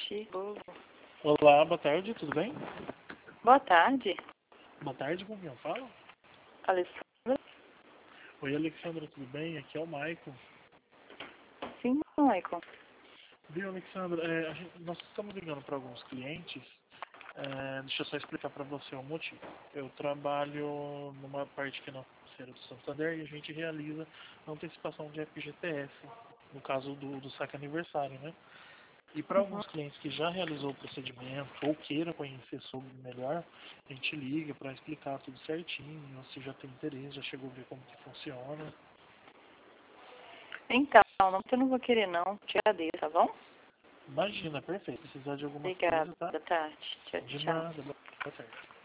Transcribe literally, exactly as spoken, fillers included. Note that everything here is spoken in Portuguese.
Chico. Olá, boa tarde, tudo bem? Boa tarde, Boa tarde, com quem eu falo? Alessandra. Oi, Alexandra, tudo bem? Aqui é o Maicon. Sim, Michael. Viu, Alexandra, é, a gente- nós estamos ligando para alguns clientes. É, deixa eu só explicar para você o motivo. Eu trabalho numa parte financeira do Santander e a gente realiza a antecipação de F G T S, no caso do, do saque aniversário, né? E para Uhum. alguns clientes que já realizou o procedimento ou queira conhecer sobre melhor, a gente liga para explicar tudo certinho, se já tem interesse, já chegou a ver como que funciona. Então, não, eu não vou querer não. Te agradeço, tá bom? Imagina, perfeito. Se precisar de alguma Obrigada. coisa, tá? Boa tarde. Tchau, De tchau. nada, boa tarde.